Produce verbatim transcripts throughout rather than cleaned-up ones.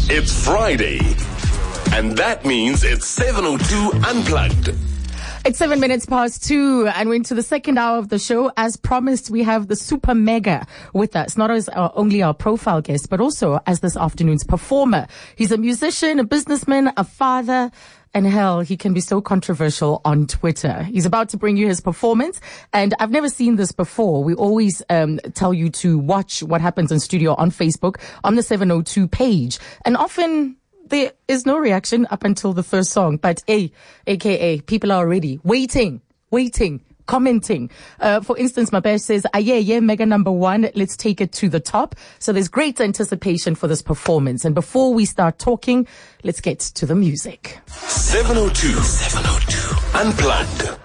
It's Friday, and that means it's seven oh two Unplugged. It's seven minutes past two, and we're into the second hour of the show. As promised, we have the Super Mega with us, not as our, only our profile guest, but also as this afternoon's performer. He's a musician, a businessman, a father, and hell, he can be so controversial on Twitter. He's about to bring you his performance, and I've never seen this before. We always um, tell you to watch what happens in studio on Facebook, on the seven oh two page, and often there is no reaction up until the first song. But A, A K A, people are already waiting, waiting, commenting. Uh, for instance, Mabesh says, ah, yeah, yeah, mega number one, let's take it to the top. So there's great anticipation for this performance. And before we start talking, let's get to the music. seven oh two, seven oh two Unplugged.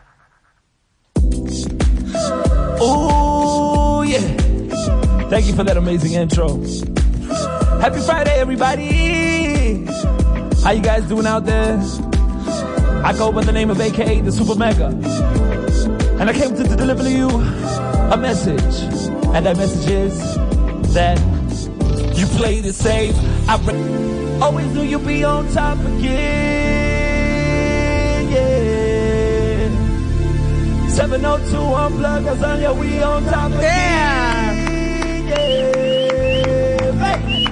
Oh, yeah. Thank you for that amazing intro. Happy Friday, everybody. How you guys doing out there? I go by the name of A K A the Super Mega. And I came to deliver you a message. And that message is that you played it safe. I re- always knew you'd be on top again. Yeah. seven oh two Unplugged, that's on, yeah, we on top again. Yeah. Hey.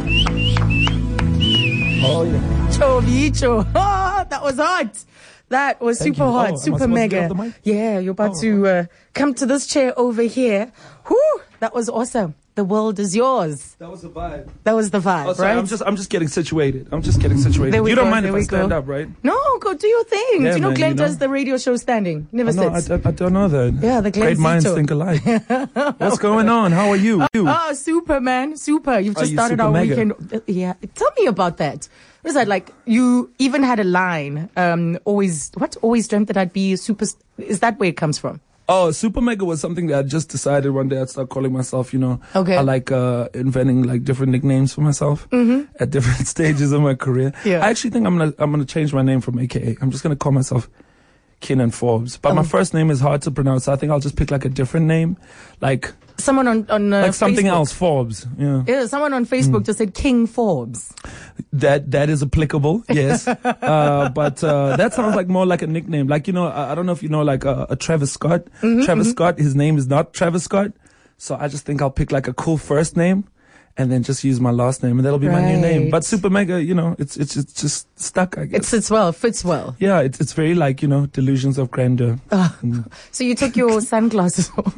Oh, yeah. Chovicho. Oh, that was hot. That was Thank super you. hot, Oh, super am I supposed to mega. get off the mic? Yeah, you're about Oh, to uh, come to this chair over here. Whew, that was awesome. The world is yours. That was the vibe. That was the vibe, Oh, sorry, right? I'm just, I'm just getting situated. I'm just getting situated. There we You don't go, mind there if I we stand go. up, right? No, go do your thing. Yeah, do you know man, Glenn you know? does the radio show standing? Never Oh, no, I, sits. I, I don't know that. Yeah, the Glenn Great minds Zito. think alike. What's going on? How are you? you? Oh, super, man. Super. You've Are just you started super our mega? weekend. Uh, Yeah. Tell me about that. What is that like? You even had a line, um, always, what? Always dreamt that I'd be a super, is that where it comes from? Oh, Super Mega was something that I just decided one day I'd start calling myself, you know. Okay. I like uh, inventing like different nicknames for myself at different stages of my career. Yeah. I actually think I'm gonna I'm gonna change my name from A K A. I'm just gonna call myself Kenan Forbes. But my Oh. first name is hard to pronounce, so I think I'll just pick like a different name. Like Someone on, on, uh, like something Facebook- else, Forbes. Yeah. Yeah, someone on Facebook just said King Forbes. That that is applicable, yes. uh, but uh, that sounds like more like a nickname. Like, you know, I, I don't know if you know like a, a Travis Scott. Travis Scott, his name is not Travis Scott. So I just think I'll pick like a cool first name and then just use my last name and that'll be my new name. Right. But Super Mega, you know, it's it's it's just stuck, I guess. It sits well, fits well. yeah, it's it's very like, you know, delusions of grandeur. So you took your sunglasses off.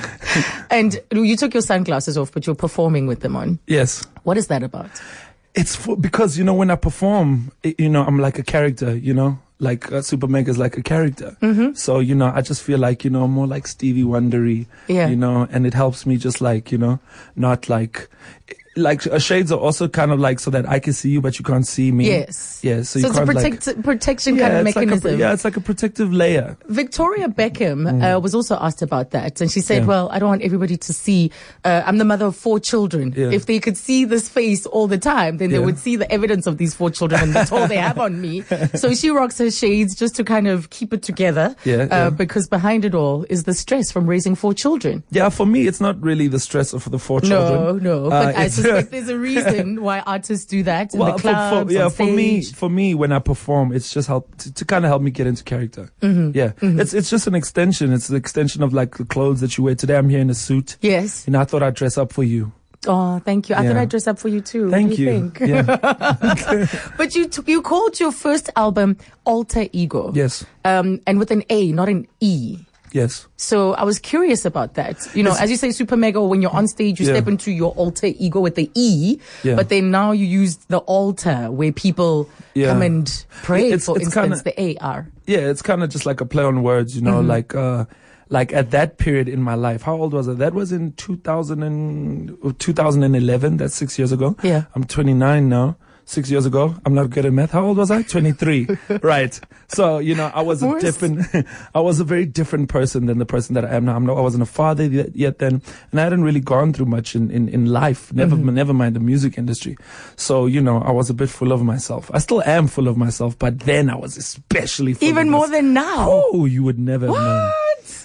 And you took your sunglasses off, but you're performing with them on. Yes. What is that about? It's for, because, you know, when I perform, it, you know, I'm like a character, you know, like uh, Super Mega is like a character. Mm-hmm. So, you know, I just feel like, you know, more like Stevie Wondery, Yeah. you know, and it helps me just like, you know, not like, like uh, shades are also kind of like so that I can see you, but you can't see me. Yes. Yeah. So, So you it's a can't protect, like, protection yeah, kind of it's like a, mechanism. pro- yeah, it's like a protective layer. Victoria Beckham uh, was also asked about that, and she said, Mm. Yeah. well, I don't want everybody to see, uh, I'm the mother of four children. Yeah. If they could see this face all the time, then they Yeah. would see the evidence of these four children and the toll they have on me. So she rocks her shades just to kind of keep it together, Yeah, uh, yeah. because behind it all is the stress from raising four children. Yeah. For me, it's not really the stress of the four No, children. no, Uh, but I it's- suspect there's a reason why artists do that in Well, the for, clubs, for, yeah, on for me, stage. for me, when I perform, it's just help to, to kind of help me get into character. Mm-hmm. Yeah, it's it's just an extension. It's an extension of like the clothes that you wear. Today, I'm here in a suit. Yes. You know, I thought I'd dress up for you. Oh, thank you. I thought Yeah. I'd dress up for you too. Thank what do you. you. Think? Yeah. But you t- you called your first album Alter Ego. Yes. Um, and with an A, not an E. Yes. So I was curious about that. You know, It's- as you say, Super Mega, when you're on stage, you Yeah. step into your alter ego with the E. Yeah. But then now you use the altar where people Yeah. come and pray, It's- for it's instance, kinda- the A R. Yeah, it's kind of just like a play on words, you know, Mm-hmm. like uh like at that period in my life. How old was I? That was in two thousand and, two thousand eleven. That's six years ago. Yeah. I'm twenty-nine now. Six years ago, I'm not good at math. How old was I? twenty-three. Right. So, you know, I was a Worse. different, I was a very different person than the person that I am now. I'm not, I wasn't a father yet, yet then, and I hadn't really gone through much in, in, in life. Never, Mm-hmm. never mind the music industry. So, you know, I was a bit full of myself. I still am full of myself, but then I was especially full Even of more myself. than now. Oh, you would never have known. What?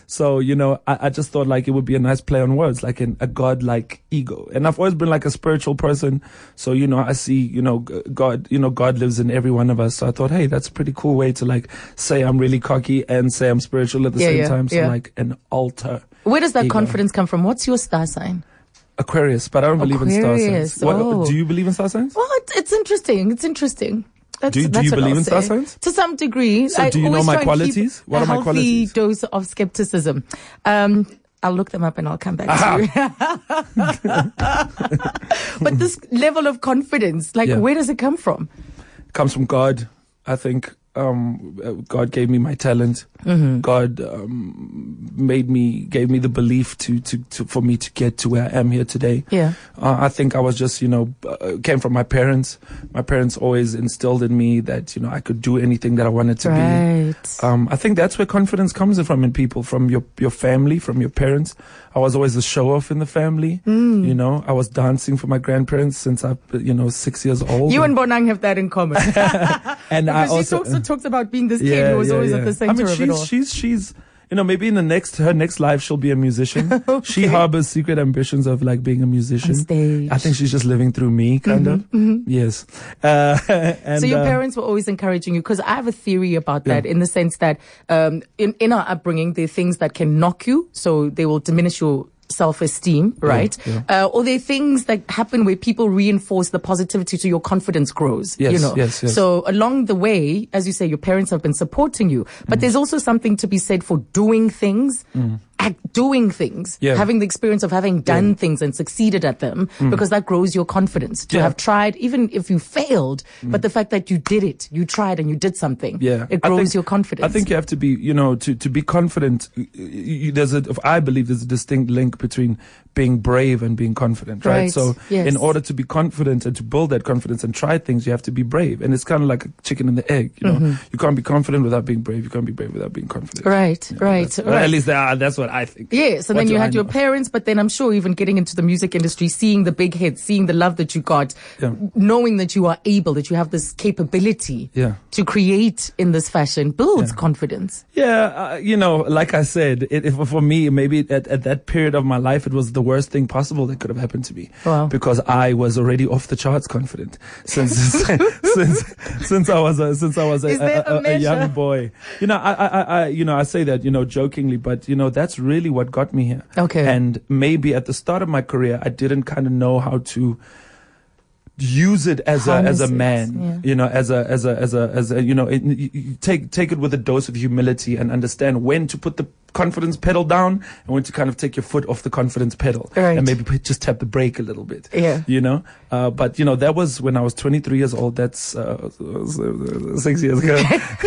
So, you know, I, I just thought like it would be a nice play on words, like an, a God-like ego. And I've always been like a spiritual person. So, you know, I see, you know, God, you know, God lives in every one of us. So I thought, hey, that's a pretty cool way to like say I'm really cocky and say I'm spiritual at the Yeah, same yeah, time. So yeah. like an alter. Where does that ego. confidence come from? What's your star sign? Aquarius, but I don't believe in star Aquarius, signs. What, oh. Do you believe in star signs? Well, it, it's interesting. It's interesting. That's, Do you- do that's you what believe I'll in star say. signs? To some degree. So I do you know always my try and keep qualities? What a are my healthy qualities? dose of skepticism. Um, I'll look them up and I'll come back to you. But this level of confidence, like, Yeah. where does it come from? Comes from God. I think um, God gave me my talent. Mm-hmm. God um, made me, gave me the belief to, to, to, for me to get to where I am here today. Yeah. Uh, I think I was just, you know, uh, came from my parents. My parents always instilled in me that, you know, I could do anything that I wanted to Right. be. Um, I think that's where confidence comes from in people, from your, your family, from your parents. I was always a show off in the family. Mm. You know, I was dancing for my grandparents since I, you know, six years old. You and Bonang have that in common. and I Because she also, talks, talks about being this kid who was always at the center I mean, of she's, it all. She's, she's, you know, maybe in the next, her next life, she'll be a musician. Okay. She harbors secret ambitions of like being a musician. On stage. I think she's just living through me, kind Mm-hmm, of. Yes. Uh, and, So your uh, parents were always encouraging you, because I have a theory about that, Yeah. in the sense that um, in, in our upbringing, there are things that can knock you, so they will diminish your self-esteem, right? yeah. Uh, or there are things that happen where people reinforce the positivity, so your confidence grows. Yes, you know? yes, yes. So along the way, as you say, your parents have been supporting you, but there's also something to be said for doing things. Act, doing things, Yeah. having the experience of having done things and succeeded at them, because that grows your confidence to Yeah. have tried, even if you failed, but the fact that you did it, you tried and you did something, Yeah, it I grows think- your confidence. I think you have to be, you know, to, to be confident. You, you, there's a, I believe there's a distinct link between being brave and being confident, right? Right, So yes. in order to be confident and to build that confidence and try things, you have to be brave. And it's kind of like a chicken and the egg, you know? You can't be confident without being brave. You can't be brave without being confident. Right, right, That's- right. At least that, that's what I think. Yes, and What then do you I had your know? parents, but then I'm sure even getting into the music industry, seeing the big hits, seeing the love that you got, Yeah. knowing that you are able, that you have this capability Yeah. to create in this fashion, builds Yeah. confidence. Yeah, uh, you know, like I said, it, it, for me, maybe at, at that period of my life, it was the worst thing possible that could have happened to me. Wow. Because I was already off the charts confident since since since I was a, since I was a, Is there a a, a, a young measure? boy. You know, I, I, I, you know, I say that, you know, jokingly, but you know, that's really what got me here. Okay. And maybe at the start of my career, I didn't kind of know how to use it as a as Harness a it, man, yeah. you know, as a as a as a as a you know, it, you, you take take it with a dose of humility and understand when to put the confidence pedal down and when to kind of take your foot off the confidence pedal, Right. and maybe put, just tap the brake a little bit. Yeah. You know, uh, but you know, that was when I was twenty-three years old. That's uh, six years ago.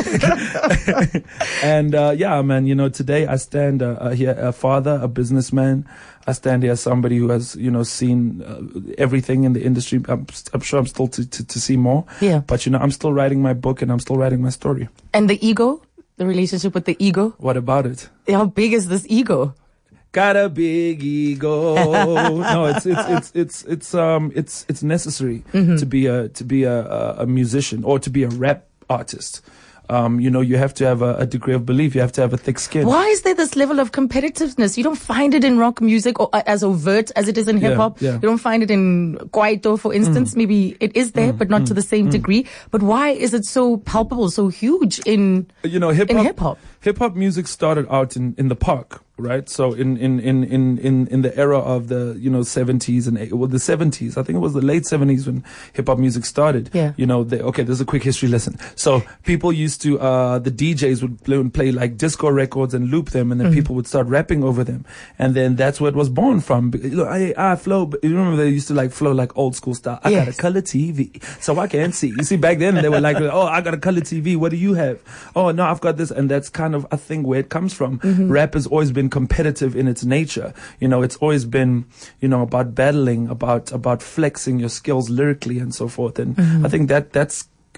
And uh, yeah, man, you know, today I stand uh, uh, here a father, a businessman. I stand here as somebody who has, you know, seen uh, everything in the industry. I'm, I'm sure I'm still to, to, to see more. Yeah. But, you know, I'm still writing my book and I'm still writing my story. And the ego, the relationship with the ego, What about it? how big is this ego? Got a big ego. No, it's it's it's it's it's um it's it's necessary to be a to be a, a a musician or to be a rap artist. Um, you know, you have to have a, a degree of belief. You have to have a thick skin. Why is there this level of competitiveness? You don't find it in rock music or uh, as overt as it is in Yeah, hip hop. yeah. You don't find it in Kwaito, for instance. Maybe it is there, but not to the same degree. But why is it so palpable, so huge in You know, hip in hop. hip hop? Hip hop music started out in, in the park, right? So in, in, in, in, in, in the era of the, you know, seventies and eight- well, the seventies, I think it was the late seventies when hip hop music started. Yeah. You know, they, okay, there's a quick history lesson. So people used to, uh, the D Js would play, would play like disco records and loop them, and then people would start rapping over them. And then that's where it was born from. Look, I, I flow, but you remember they used to like flow like old school style. I got Yes. a color T V, so I can see. You see, back then they were like, oh, I got a color T V. What do you have? Oh, no, I've got this. And that's kind of, I think, where it comes from. Rap has always been competitive in its nature. You know, it's always been, you know, about battling, about, about flexing your skills lyrically and so forth. And I think that that's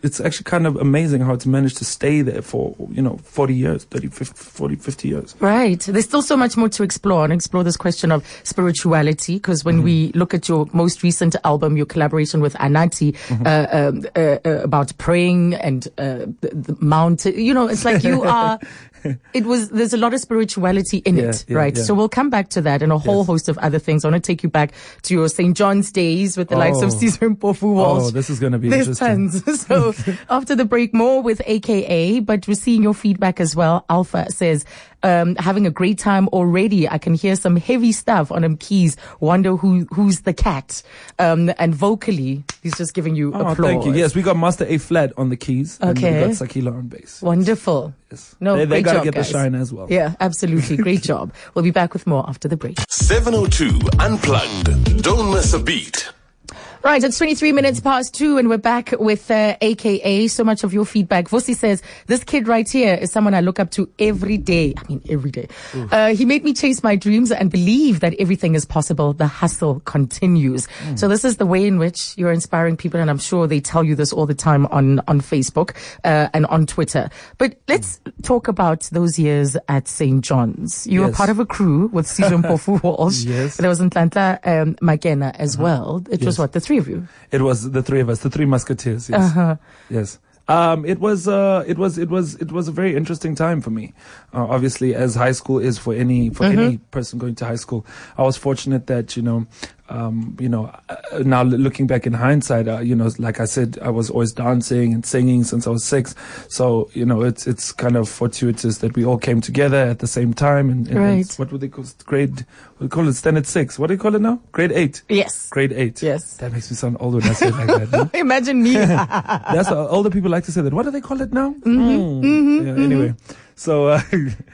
it's actually kind of amazing how it's managed to stay there for, you know, forty years, thirty, fifty, forty, fifty years. Right. There's still so much more to explore and explore this question of spirituality, because when mm-hmm. we look at your most recent album, your collaboration with Anatii, mm-hmm. uh, um, uh, uh, about praying and uh, the, the mountain, you know, it's like you are... It was, there's a lot of spirituality in yeah, it, yeah, right? Yeah. So we'll come back to that and a whole yes. host of other things. I want to take you back to your Saint John's days with the oh. likes of Caesar Mpofu Walsh. Oh, this is going to be There's interesting. tons. So after the break, more with A K A, but we're seeing your feedback as well. Alpha says, um, having a great time already. I can hear some heavy stuff on them keys. Wonder who, who's the cat. Um, and vocally, he's just giving you oh, applause. Thank you. Yes, we got Master A Flat on the keys. Okay. And we got Sakila on bass. Wonderful. Yes. No, they, they great gotta job, get guys. the shine as well. Yeah, absolutely. Great job. We'll be back with more after the break. seven oh two Unplugged. Don't miss a beat. Right, it's twenty-three minutes past two, and we're back with uh, A K A. So much of your feedback. Vusi says, this kid right here is someone I look up to every day. I mean, every day. Uh, he made me chase my dreams and believe that everything is possible. The hustle continues. Mm. So this is the way in which you're inspiring people, and I'm sure they tell you this all the time on, on Facebook uh, and on Twitter. But let's mm. talk about those years at Saint John's. You yes. were part of a crew with Caesar Mpofu Walsh. Yes. There was Nhlanhla um, Makena as uh-huh. well. It yes. was what, the three of you? It was the three of us, the three musketeers. Yes, uh-huh. yes. Um, it was, uh, it was, it was, it was a very interesting time for me. Uh, obviously, as high school is for any for mm-hmm. any person going to high school, I was fortunate that you know. Um, you know, uh, now looking back in hindsight, uh, you know, like I said, I was always dancing and singing since I was six. So, you know, it's it's kind of fortuitous that we all came together at the same time. And, and right. it's, what would they call it? Grade, what do you call it? Standard six. What do you call it now? Grade eight. Yes. Grade eight. Yes. That makes me sound old when I say it like that. No? Imagine me. That's how older people like to say that. What do they call it now? Mm-hmm. Mm. Mm-hmm. Yeah, mm-hmm. Anyway, so, uh,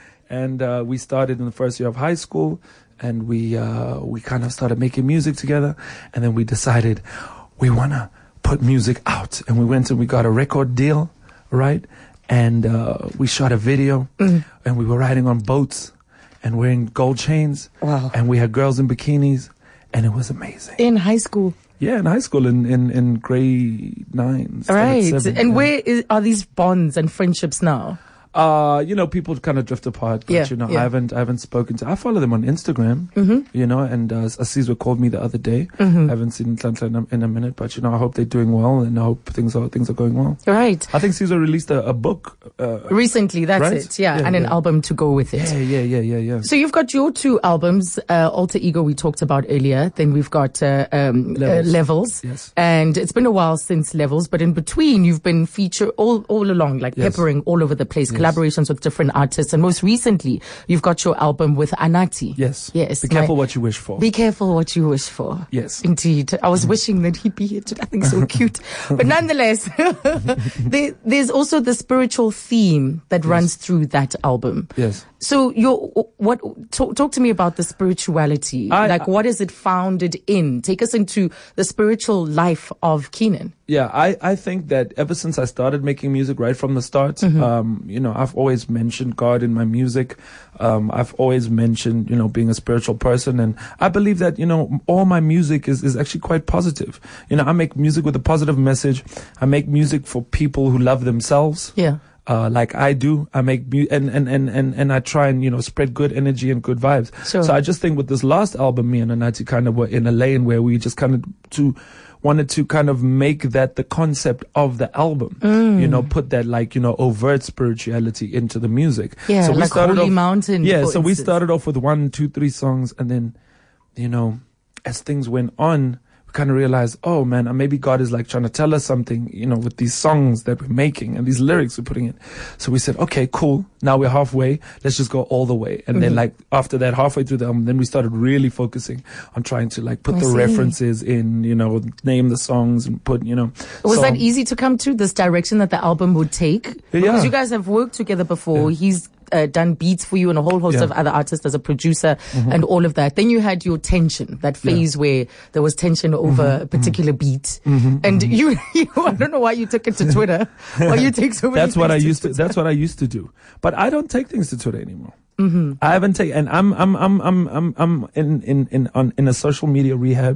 and uh, we started in the first year of high school. And we uh, we kind of started making music together, and then we decided we wanna put music out, and we went and we got a record deal, right? And uh, we shot a video, mm. and we were riding on boats, and wearing gold chains, wow! And we had girls in bikinis, and it was amazing. In high school. Yeah, in high school, in in, in grade nine, right? Seven, and yeah. where is, are these bonds and friendships now? Uh, you know, people kind of drift apart, but yeah, you know, yeah. I haven't, I haven't spoken to, I follow them on Instagram, mm-hmm. you know, and, uh, Caesar called me the other day. Mm-hmm. I haven't seen Nhlanhla in a, in a minute, but you know, I hope they're doing well, and I hope things are, things are going well. Right. I think Caesar released a, a book, uh, recently, that's right? it. Yeah, yeah and yeah. an album to go with it. Yeah, yeah, yeah, yeah, yeah. So you've got your two albums, uh, Alter Ego we talked about earlier, then we've got, uh, um, Levels. Uh, Levels. Yes. And it's been a while since Levels, but in between you've been featured all, all along, like yes. peppering all over the place, yes. collaborations with different artists, and most recently you've got your album with Anatii. Yes. Yes. Be careful my, what you wish for. Be careful what you wish for. Yes. Indeed. I was wishing that he'd be here today. I think so cute. But nonetheless, there, there's also the spiritual theme that yes. runs through that album. Yes. So your what talk, talk to me about the spirituality. I, like I, what is it founded in? Take us into the spiritual life of Keenan. Yeah, I, I think that ever since I started making music right from the start, mm-hmm. um, you know, I've always mentioned God in my music. Um, I've always mentioned, you know, being a spiritual person. And I believe that, you know, all my music is, is actually quite positive. You know, I make music with a positive message. I make music for people who love themselves. Yeah. Uh, like I do, I make mu- and, and, and, and, and I try and, you know, spread good energy and good vibes. Sure. So I just think with this last album, me and Anatii kind of were in a lane where we just kind of to wanted to kind of make that the concept of the album, mm. you know, put that like, you know, overt spirituality into the music. Yeah, so we like started Holy off, Mountain. Yeah, for so we instance. started off with one, two, three songs, and then, you know, as things went on, we kind of realized, oh man, maybe God is like trying to tell us something, you know, with these songs that we're making and these lyrics we're putting in. So we said, okay, cool. Now we're halfway. Let's just go all the way. And mm-hmm. then like after that, halfway through the album, then we started really focusing on trying to like put I the see. references in, you know, name the songs and put, you know. Was so, that easy to come to, this direction that the album would take? Because yeah. you guys have worked together before. Yeah. He's Uh, done beats for you and a whole host yeah. of other artists as a producer mm-hmm. and all of that. Then you had your tension, that phase yeah. where there was tension over mm-hmm. a particular beat. Mm-hmm. And mm-hmm. you, you, I don't know why you took it to Twitter. Why you take so many That's what I to used to, Twitter. that's what I used to do. But I don't take things to Twitter anymore. Mm-hmm. I haven't taken, and I'm, I'm, I'm, I'm, I'm, I'm in, in, in, on, in a social media rehab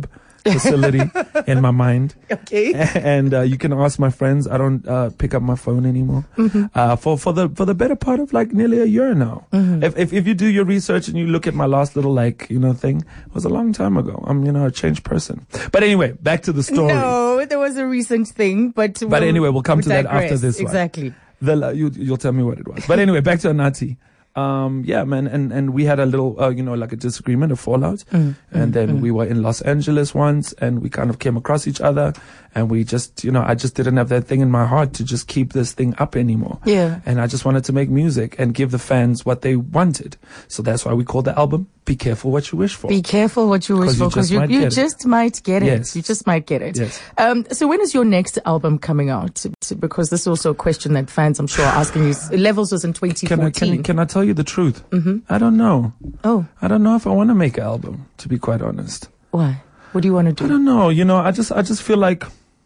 facility in my mind. Okay. And uh, you can ask my friends. I don't uh, pick up my phone anymore mm-hmm. uh, for for the for the better part of like nearly a year now. Mm-hmm. If, if if you do your research and you look at my last little like you know thing, it was a long time ago. I'm you know a changed person. But anyway, back to the story. No, there was a recent thing, but but we'll, anyway, we'll come we'll to digress. that after this one. Exactly. The you you'll tell me what it was. But anyway, back to Anathi. Um, yeah, man, and, and we had a little, uh, you know, like a disagreement, a fallout. Mm, and mm, then mm. we were in Los Angeles once and we kind of came across each other and we just, you know, I just didn't have that thing in my heart to just keep this thing up anymore. Yeah. And I just wanted to make music and give the fans what they wanted. So that's why we called the album Be Careful What You Wish For. Be careful what you wish for, because you, you, you just might get it. Yes. You just might get it. Yes. Um, so when is your next album coming out? Because this is also a question that fans, I'm sure, are asking you. Levels was in twenty fourteen. Can I, can I, can I tell you the truth? Mm-hmm. I don't know. Oh. I don't know if I want to make an album, to be quite honest. Why? What do you want to do? I don't know. You know, I just, I just feel like,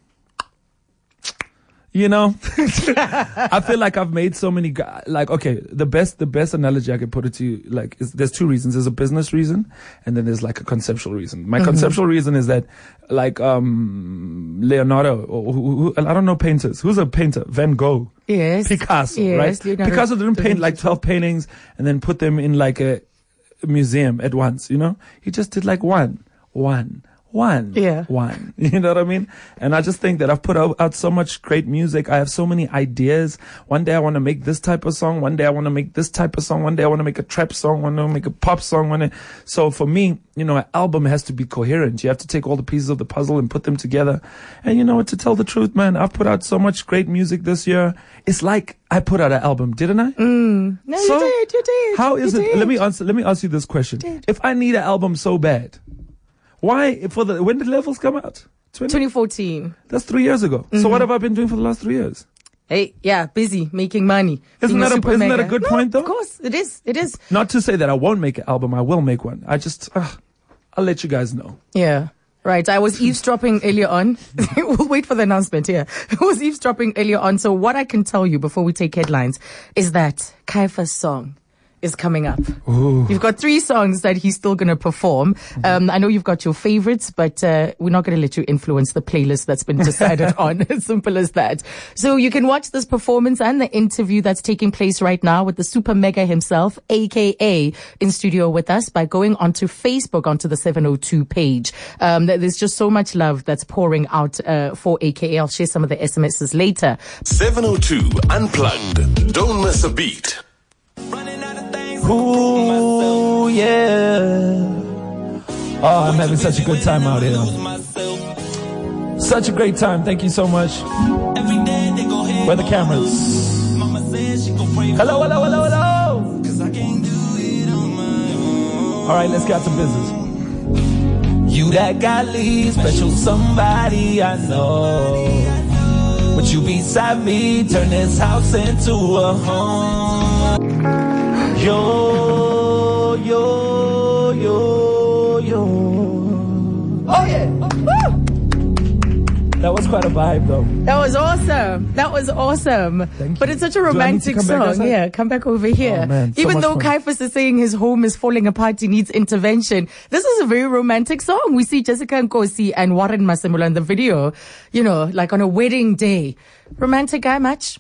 you know, I feel like I've made so many, like, okay, the best, the best analogy I can put it to you, like, is there's two reasons. There's a business reason and then there's like a conceptual reason. My mm-hmm. conceptual reason is that like, um, Leonardo, or who, who, I don't know painters. Who's a painter? Van Gogh. Yes. Picasso, yes, right? Leonardo Picasso didn't paint like twelve paintings and then put them in like a museum at once, you know? He just did like one, one. One, yeah. one. You know what I mean? And I just think that I've put out, out so much great music. I have so many ideas. One day I want to make this type of song. One day I want to make this type of song. One day I want to make a trap song. One day I want to make a pop song. One day. So for me, you know, an album has to be coherent. You have to take all the pieces of the puzzle and put them together. And you know what? To tell the truth, man, I've put out so much great music this year. It's like I put out an album, didn't I? Mm. No, so you did. You did. How is you it? Did. Let me answer. Let me ask you this question. If I need an album so bad, why, for the, when did Levels come out? twenty fourteen. That's three years ago. Mm-hmm. So what have I been doing for the last three years? Hey, yeah, busy, making money. Isn't that a, isn't mega. that a good no, point though? Of course, it is, it is. Not to say that I won't make an album, I will make one. I just, uh, I'll let you guys know. Yeah. Right. I was eavesdropping earlier on. We'll wait for the announcement here. I was eavesdropping earlier on. So what I can tell you before we take headlines is that Kaifa's song is coming up. Ooh. You've got three songs that he's still going to perform. Mm-hmm. Um, I know you've got your favorites, but uh, we're not going to let you influence the playlist that's been decided on. As simple as that. So you can watch this performance and the interview that's taking place right now with the Super Mega himself, A K A, in studio with us by going onto Facebook, onto the seven oh two page. Um, there's just so much love that's pouring out uh, for A K A. I'll share some of the S M Ses later. seven oh two Unplugged. Don't miss a beat. Ooh, yeah. Oh, I'm having such a good time out here. Such a great time. Thank you so much. Where are the cameras? Hello, hello, hello, hello. All right, let's get some business. You that got leave, special somebody I know. Would you beside me, turn this house into a home? Yo, yo, yo, yo. Oh, yeah. Woo! That was quite a vibe, though. That was awesome. That was awesome. Thank but you. it's such a romantic song. Yeah, come back over here. Oh, man, so Even though fun. Kaifas is saying his home is falling apart, he needs intervention. This is a very romantic song. We see Jessica Nkosi and Warren Masemula in the video, you know, like on a wedding day. Romantic guy match?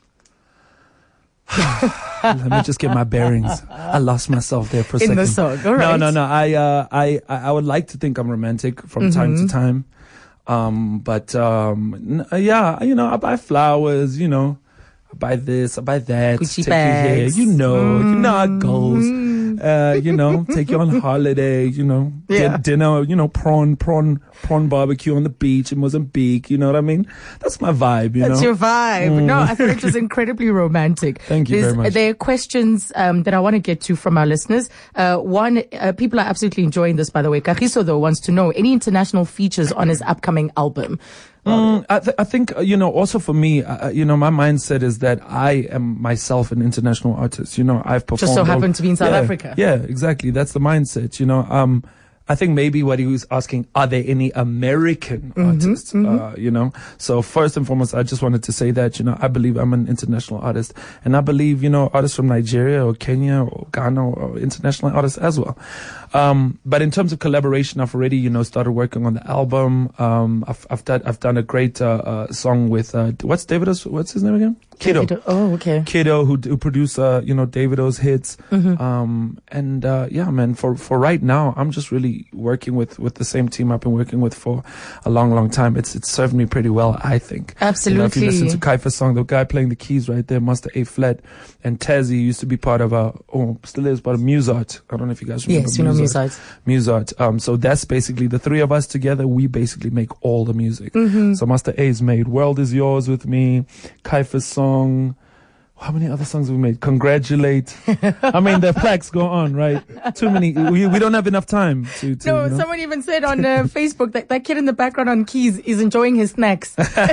Let me just get my bearings. I lost myself there for a in second. In the song, all right. No, no, no. I, uh, I, I would like to think I'm romantic from mm-hmm. time to time. Um, but, um, n- yeah, you know, I buy flowers, you know, I buy this, I buy that. Gucci take bags. You here, you know, mm-hmm. you know how it goes. Uh, you know, take you on holiday, you know, yeah. get dinner, you know, prawn, prawn, prawn barbecue on the beach in Mozambique. You know what I mean? That's my vibe, you That's know. That's your vibe. Mm. No, I thought it was incredibly romantic. Thank you There's, very much. There are questions, um, that I want to get to from our listeners. Uh, one, uh, people are absolutely enjoying this, by the way. Kagiso, though, wants to know any international features on his upcoming album. Mm, I, th- I think, uh, you know, also for me, uh, you know, my mindset is that I am myself an international artist. You know, I've performed. Just so happened to be in South yeah, Africa. Yeah, exactly. That's the mindset, you know. Um, I think maybe what he was asking, are there any American mm-hmm, artists? Mm-hmm. Uh, you know, so first and foremost, I just wanted to say that, you know, I believe I'm an international artist, and I believe, you know, artists from Nigeria or Kenya or Ghana or international artists as well. Um, but in terms of collaboration, I've already, you know, started working on the album. Um, I've, I've done, I've done a great, uh, uh song with, uh, what's Davido's, what's his name again? Kiddo. Davido. Oh, okay. Kiddo, who, who produced, uh, you know, Davido's hits. Mm-hmm. Um, and, uh, yeah, man, for, for right now, I'm just really working with, with the same team I've been working with for a long, long time. It's, it's served me pretty well, I think. Absolutely. You know, if you listen to Kaifa's song, the guy playing the keys right there, Master A Flat, and Tazzy used to be part of, uh, oh, still is part of Musart. I don't know if you guys remember. Yes, you know Musart. Musart. Um, so that's basically the three of us together. We basically make all the music. Mm-hmm. So Master A's made World Is Yours with me, Kaifa's song. How many other songs have we made? Congratulate. I mean, the plaques go on, right? Too many. We, we don't have enough time to, to No, you know? someone even said on uh, Facebook that that kid in the background on keys is enjoying his snacks.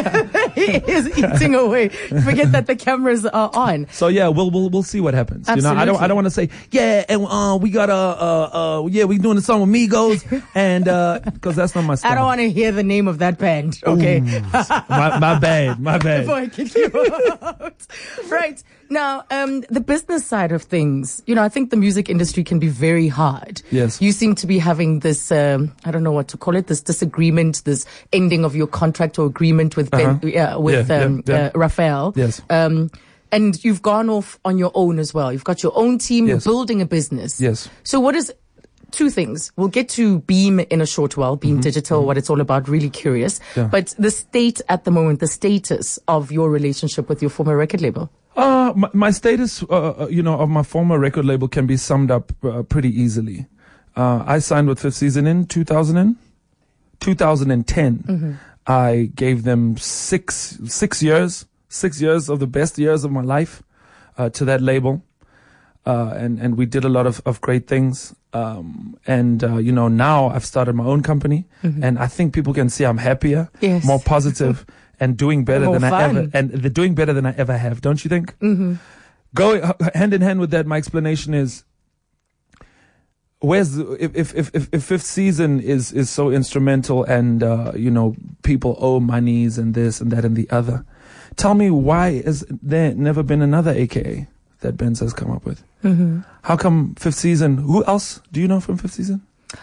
He is eating away. Forget that the cameras are on. So yeah, we'll we'll we'll see what happens. Absolutely. You know, I don't I don't want to say yeah, and uh, we got a uh, uh, yeah, we doing a song with Migos, and uh, because that's not my style. I don't want to hear the name of that band. Okay, Ooh, my my bad, my bad. Before I kick you out. Right. Now, um, the business side of things, you know, I think the music industry can be very hard. Yes. You seem to be having this, um, I don't know what to call it, this disagreement, this ending of your contract or agreement with Ben, Uh-huh. uh, with Yeah, um, yeah, yeah. Uh, Raphael. Yes. Um, and you've gone off on your own as well. You've got your own team. Yes. You're building a business. Yes. So what is... Two things. We'll get to Beam in a short while, Beam Mm-hmm. Digital, mm-hmm. what it's all about, really curious. Yeah. But the state at the moment, the status of your relationship with your former record label. Uh, my, my status, uh, you know, of my former record label can be summed up uh, pretty easily. Uh, I signed with Fifth Season in two thousand, twenty ten. Mm-hmm. I gave them six, six years, six years of the best years of my life, uh, to that label. Uh, and, and we did a lot of, of great things. Um, and, uh, you know, now I've started my own company, mm-hmm. and I think people can see I'm happier, yes. more positive, and doing better More than fun. I ever, and they're doing better than I ever have. Don't you think? Mm-hmm. Going hand in hand with that, my explanation is, where's the, if, if, if, if, if Fifth Season is, is so instrumental and, uh, you know, people owe monies and this and that and the other. Tell me, why has there never been another A K A that Benz has come up with? Mm-hmm. How come Fifth Season? Who else do you know from Fifth Season?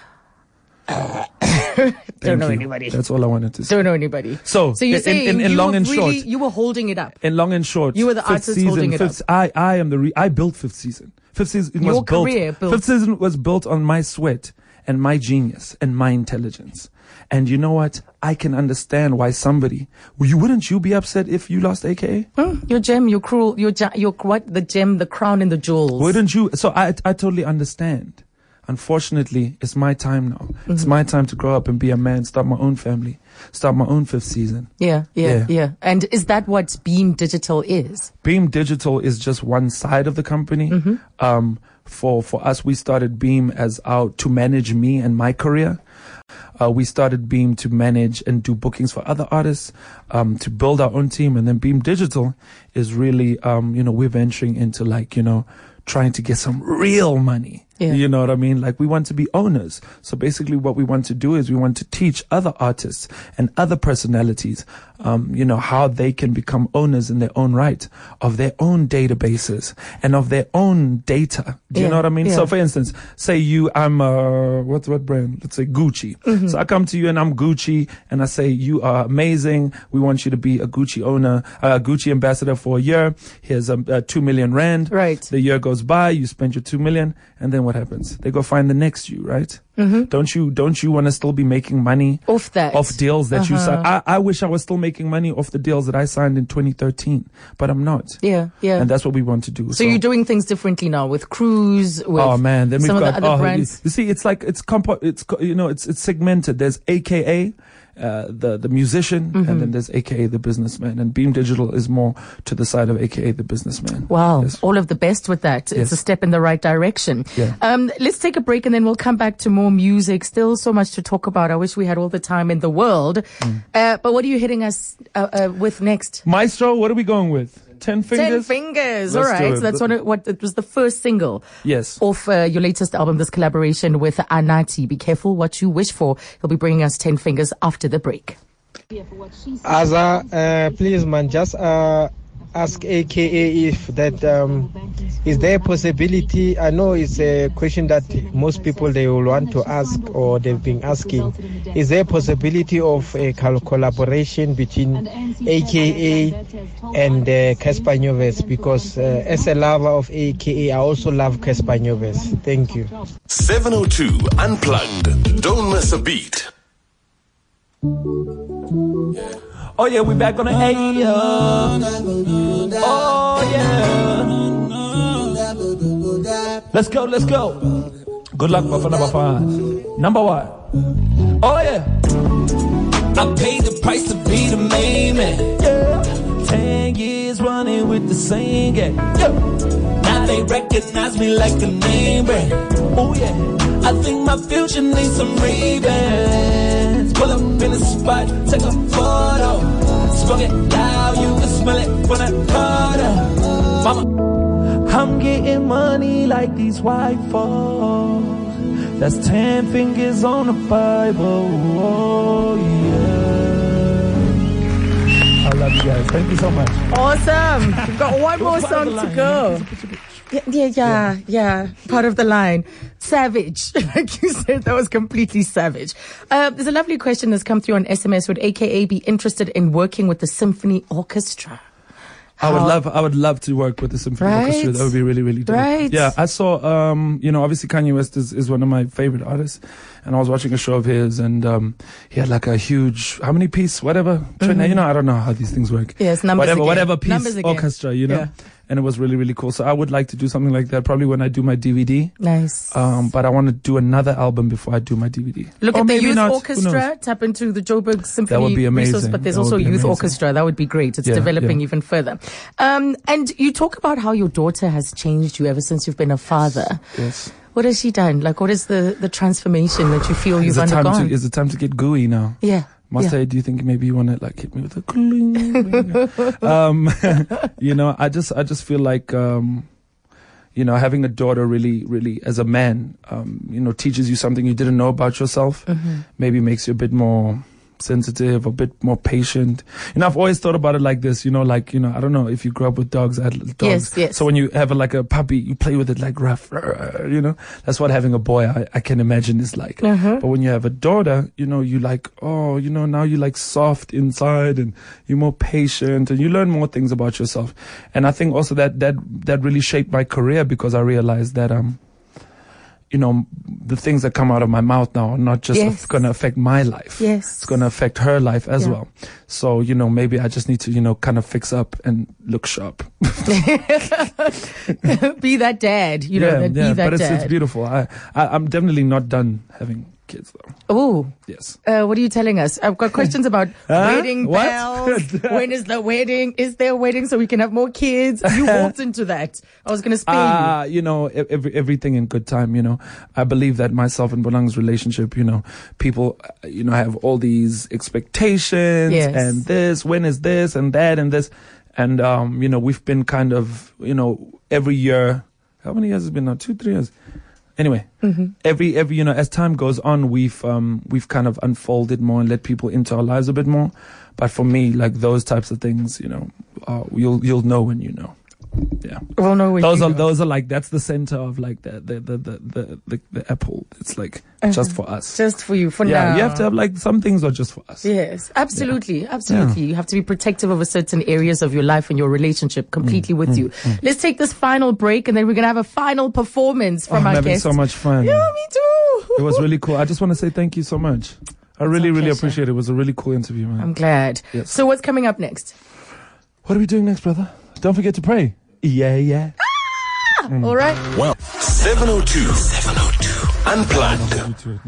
Don't know you. anybody. That's all I wanted to say. Don't know anybody. So, so you're in, saying in, in you long were and really, short, you were holding it up. in long and short, You were the Fifth artist season, holding it Fifth, up. I, I am the re, I built Fifth Season. Fifth Season Your was built, career built- Fifth Season was built on my sweat and my genius and my intelligence. And you know what? I can understand why somebody, you wouldn't you be upset if you lost A K A? Hmm? Your gem, your cruel, your ja- your what? The gem, the crown, and the jewels. Wouldn't you? So I, I totally understand. Unfortunately, it's my time now. Mm-hmm. It's my time to grow up and be a man, start my own family, start my own Fifth Season. Yeah, yeah, Yeah. yeah. And is that what Beam Digital is? Beam Digital is just one side of the company. Mm-hmm. Um, for, for us, we started Beam as out to manage me and my career. Uh, we started Beam to manage and do bookings for other artists, um, to build our own team. And then Beam Digital is really, um, you know, we're venturing into like, you know, trying to get some real money. Yeah. You know what I mean? Like we want to be owners. So basically what we want to do is we want to teach other artists and other personalities, um, you know, how they can become owners in their own right of their own databases and of their own data. Do you Yeah. know what I mean? Yeah. So for instance, say you, I'm, uh, what, what brand? Let's say Gucci. Mm-hmm. So I come to you and I'm Gucci and I say, you are amazing. We want you to be a Gucci owner, a Gucci ambassador for a year. Here's a, a two million rand. Right. The year goes by, you spend your two million, and then what happens? They go find the next you, right? Mm-hmm. Don't you, don't you want to still be making money Off that. off deals that you Uh-huh. signed? I, I wish I was still making money off the deals that I signed in twenty thirteen, but I'm not. Yeah, yeah. And that's what we want to do. so you're doing things differently now with Cruise, with Oh man, then we've some got of the other oh, brands. You, you see, it's like it's compo- it's co- you know it's it's segmented. There's A K A, uh, the the musician, Mm-hmm. and then there's A K A the businessman. And Beam Digital is more to the side of A K A the businessman. Wow, Yes. all of the best with that. It's Yes. a step in the right direction. Yeah. Um, let's take a break and then we'll come back to more music. Still so much to talk about. I wish we had all the time in the world. Mm. Uh, but what are you hitting us uh, uh, with next? Maestro, what are we going with? Ten fingers. Ten Fingers. Let's All do right. it. So that's what it, what it was the first single. Yes. Off uh, your latest album, this collaboration with Anati. Be careful what you wish for. He'll be bringing us Ten Fingers after the break. Aza, uh, please man, just uh, ask A K A if that um, is there a possibility, I know it's a question that most people they will want to ask or they've been asking, is there a possibility of a collaboration between A K A and uh, Casper Nyovest? Because uh, as a lover of A K A, I also love Casper Nyovest. Thank you. seven oh two Unplugged. Don't miss a beat. Oh yeah, we back on the A M. Oh yeah. Let's go, let's go. Good luck, my for number five. Number one. Oh yeah. I paid the price to be the main man. Yeah. Ten years running with the same gang. Yeah. Now they recognize me like a name brand. Oh yeah. I think my future needs some Ray-Bans. Pull up in the spot, take a photo. Smoke it loud, you can smell it when I call her. Mama, I'm getting money like these white folks. That's ten fingers on the Bible. Oh yeah. I love you guys. Thank you so much. Awesome. We've got one more song to go. Yeah, yeah, yeah, yeah. Part of the line. Savage. Like you said, that was completely savage. Uh, there's a lovely question that's come through on S M S. Would A K A be interested in working with the symphony orchestra? I would love, I would love to work with the symphony Right. orchestra. That would be really, really dope. Right. Yeah, I saw, um, you know, obviously Kanye West is, is one of my favorite artists, and I was watching a show of his, and um, he had like a huge, how many piece, whatever, mm-hmm. you know, I don't know how these things work. Yes, numbers whatever, again. whatever piece Numbers again. orchestra, you know. Yeah. And it was really, really cool. So I would like to do something like that probably when I do my D V D. Nice. Um, but I want to do another album before I do my D V D. Look Or at the maybe youth not. Who orchestra. knows? Tap into the Joburg Symphony That would be amazing. resource, but there's That also would be youth amazing. orchestra. That would be great. It's Yeah, developing yeah. even further. Um, and you talk about how your daughter has changed you ever since you've been a father. Yes. What has she done? Like, what is the, the transformation that you feel Is you've it time undergone? to, is it time to get gooey now? yeah. Must yeah. I, do you think maybe you want to like hit me with a cling? um, you know, I just, I just feel like, um, you know, having a daughter really, really, as a man, um, you know, teaches you something you didn't know about yourself. Mm-hmm. Maybe makes you a bit more sensitive, a bit more patient. You know, I've always thought about it like this, you know, like, you know, I don't know if you grew up with dogs, I had dogs. Yes, yes. So when you have a, like a puppy, you play with it like rough, you know, that's what having a boy, I, I can imagine is like. Uh-huh. But when you have a daughter, you know, you like, oh, you know, now you like soft inside and you're more patient and you learn more things about yourself. And I think also that, that, that really shaped my career because I realized that, um, you know, the things that come out of my mouth now are not just Yes. going to affect my life. Yes. It's going to affect her life as Yeah. well. So, you know, maybe I just need to, you know, kind of fix up and look sharp. Be that dad, you know, that, be that but it's, dad. it's beautiful. I, I, I'm definitely not done having kids though. Oh, Yes. uh, what are you telling us? I've got questions about Huh? wedding What? bells. When is the wedding? Is there a wedding so we can have more kids? You walked into that. I was going to spare Uh, you know, e- every, everything in good time, you know. I believe that myself and Bonang's relationship, you know, people, uh, you know, have all these expectations Yes. and this, when is this and that and this. And, um, you know, we've been kind of, you know, every year, how many years has it been now? Two, three years. Anyway, Mm-hmm. every, every, you know, as time goes on, we've, um, we've kind of unfolded more and let people into our lives a bit more. But for me, like those types of things, you know, uh, you'll, you'll know when you know. Yeah. you. We'll know when Those you are know. those are like that's the center of like the the the the the, the, the apple. It's like just for us. Just for you, for yeah, now. you have to have like some things are just for us. Yes, absolutely, absolutely. You have to be protective over certain areas of your life and your relationship completely with you. Let's take this final break and then we're going to have a final performance Oh, from I'm our having guest. so much fun. Yeah, me too. It was really cool. I just want to say thank you so much. I really, our really pleasure. appreciate it. It was a really cool interview, man. I'm glad. Yes. So what's coming up next? What are we doing next, brother? Don't forget to pray. Yeah, yeah. All right. Well, seven oh two. seven oh two Unplugged.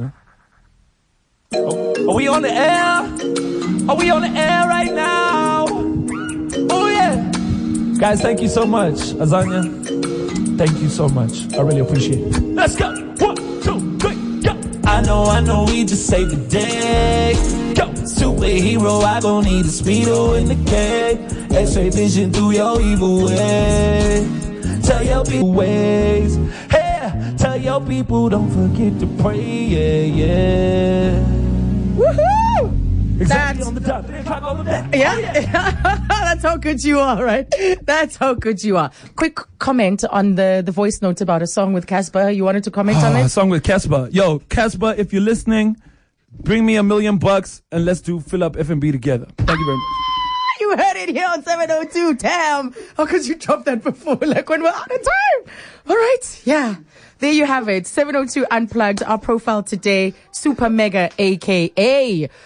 Are we on the air? Are we on the air right now? Oh yeah. Guys, thank you so much. Azania, thank you so much. I really appreciate it. Let's go. One, two, three, go. I know, I know, we just saved the day. Go. Superhero, I gon' need a speedo in the cave. X-ray vision through your evil ways. Tell your people ways. Hey, tell your people don't forget to pray. Yeah, yeah. Woohoo! Exactly That's- on the dot. Three o'clock on the dot. Yeah. That's how good you are, right? That's how good you are. Quick comment on the, the voice note about a song with Casper. You wanted to comment on A it? song with Casper. Yo, Casper, if you're listening, bring me a million bucks and let's do Fill Up F and B together. Thank you very much. You heard it here on seven oh two. Damn. How could you drop that before? Like when we're out of time. All right. Yeah. There you have it. seven oh two Unplugged. Our profile today, Super Mega, A K A